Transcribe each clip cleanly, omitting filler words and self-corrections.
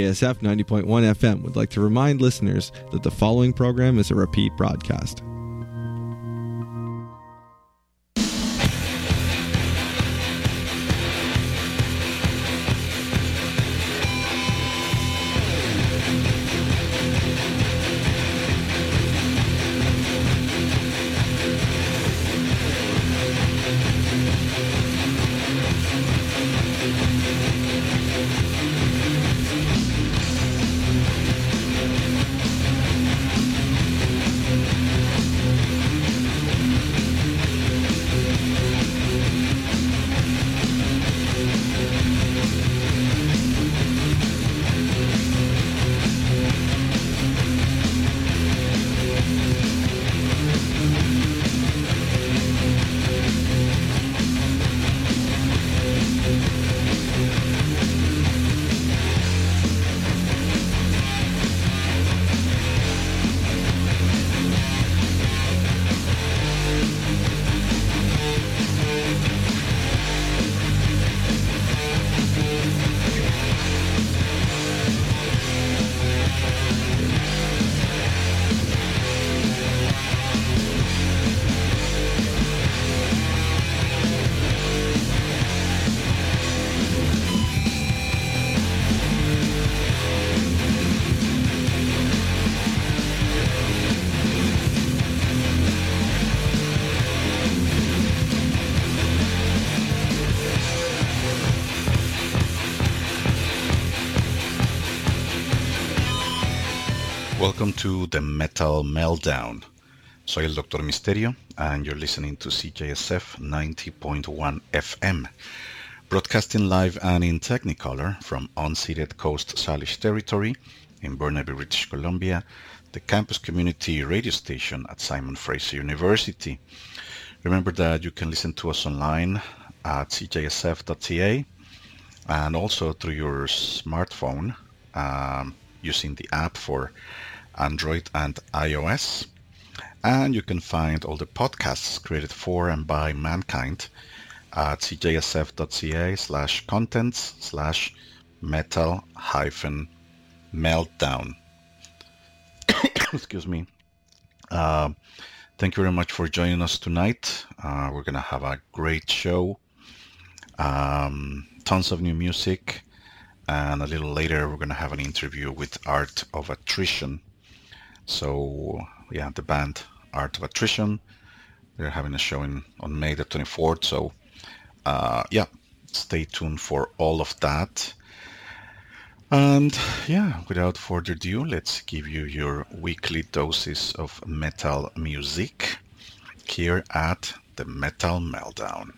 ASF 90.1 FM would like to remind listeners that the following program is a repeat broadcast. Welcome to the Metal Meltdown. Soy el Dr. Misterio, and you're listening to CJSF 90.1 FM, broadcasting live and in Technicolor from unceded Coast Salish territory in Burnaby, British Columbia, the campus community radio station at Simon Fraser University. Remember that you can listen to us online at cjsf.ca and also through your smartphone using the app for Android and iOS. And you can find all the podcasts created for and by mankind at cjsf.ca/contents/metal-meltdown. Excuse me. Thank you very much for joining us tonight. We're going to have a great show. Tons of new music. And a little later, we're going to have an interview with Art of Attrition. So, yeah, the band Art of Attrition, they're having a show on May the 24th. So, yeah, stay tuned for all of that. And, yeah, without further ado, let's give you your weekly doses of metal music here at the Metal Meltdown.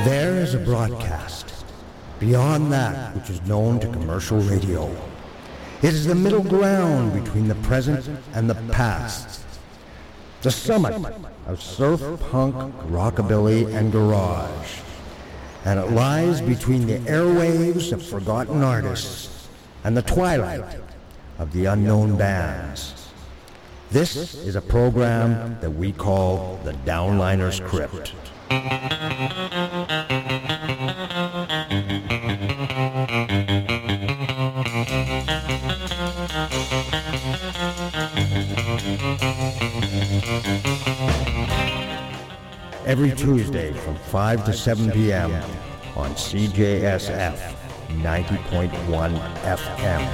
There is a broadcast beyond that which is known to commercial radio. It is the middle ground between the present and the past. The summit of surf, punk, rockabilly, and garage. And it lies between the airwaves of forgotten artists and the twilight of the unknown bands. This is a program that we call the Downliner's Crypt. Every Tuesday from 5 to 7 p.m. on CJSF 90.1 FM.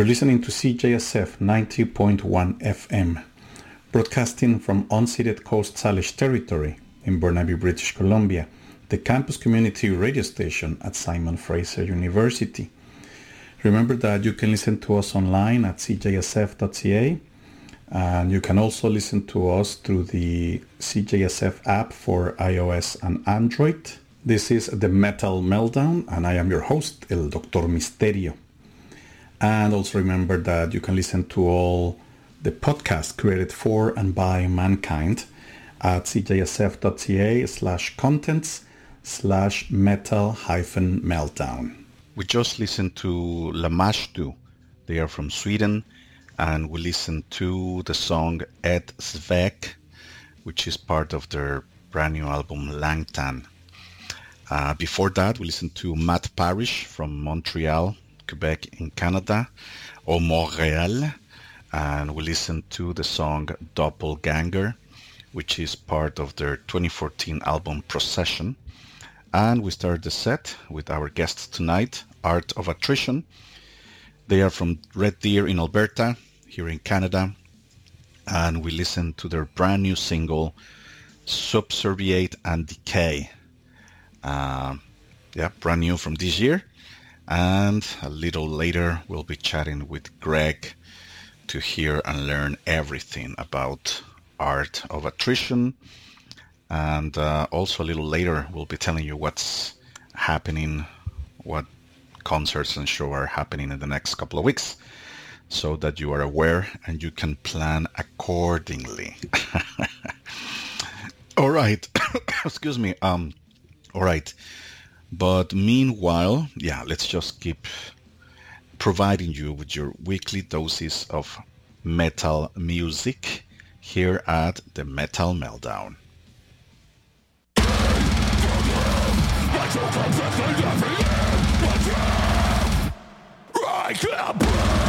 You're listening to CJSF 90.1 FM, broadcasting from unceded Coast Salish territory in Burnaby, British Columbia, the campus community radio station at Simon Fraser University. Remember that you can listen to us online at cjsf.ca, and you can also listen to us through the CJSF app for iOS and Android. This is the Metal Meltdown, and I am your host, El Doctor Misterio. And also remember that you can listen to all the podcasts created for and by mankind at cjsf.ca/contents/metal-meltdown. We just listened to Lamashtu. They are from Sweden, and we listened to the song Et Svek, which is part of their brand new album Langtan. Before that, we listened to Matt Parrish from Montreal, Quebec in Canada, or Montreal, and we listened to the song Doppelganger, which is part of their 2014 album Procession. And we started the set with our guests tonight, Art of Attrition. They are from Red Deer in Alberta, here in Canada. And we listened to their brand new single, Subserviate and Decay. Brand new from this year. And a little later, we'll be chatting with Greg to hear and learn everything about Art of Attrition. And also a little later, we'll be telling you what's happening, what concerts and shows are happening in the next couple of weeks, so that you are aware and you can plan accordingly. All right. Excuse me. All right. But meanwhile, let's just keep providing you with your weekly doses of metal music here at the Metal Meltdown. I can't breathe.